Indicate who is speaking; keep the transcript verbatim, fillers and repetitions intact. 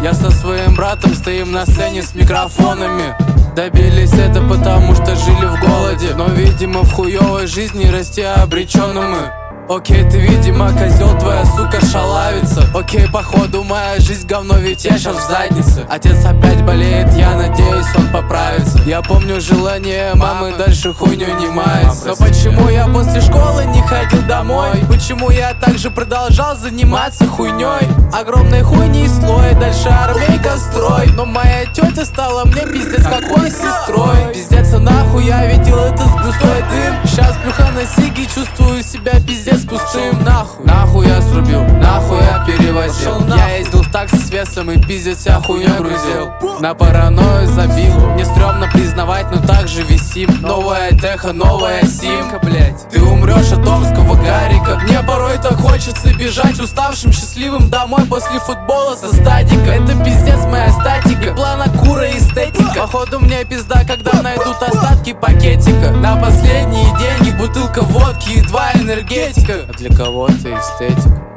Speaker 1: Я со своим братом стоим на сцене с микрофонами. Добились это потому что жили в голоде, но видимо в хуёвой жизни расти обречённым мы. Окей, ты видимо козёл, твоя сука шалавица. Окей, походу моя жизнь говно, ведь я щас в заднице. Отец опять болеет, я надеюсь он поправится. Я помню желание мамы, дальше хуйню не мается. Но почему я после школы не ходил домой? Почему я также продолжал заниматься хуйней? Огромной хуйни слой, дальше армейка строй. Но моя тетя стала мне пиздец какой сестрой. Пиздец нахуй, я видел это с густой дым. Щас плюха на сиги, чувствую себя пиздец пустым. Нахуй, нахуй я срубил, нахуй я перевозил. Я ездил в такси с весом и пиздец я хуйню грузил. На паранойю забил, мне стрёмно признавать, но так же висим. Новая техо, новая симка, блять. Ты умрёшь от омского гарика. Мне порой так хочется бежать уставшим, счастливым домой после футбола со стадика. Это пиздец моя статика, плана кура эстетика. Походу мне пизда, когда найдут остатки пакетика. На последние деньги бутылка водки и два энергетика. А для кого-то эстетика.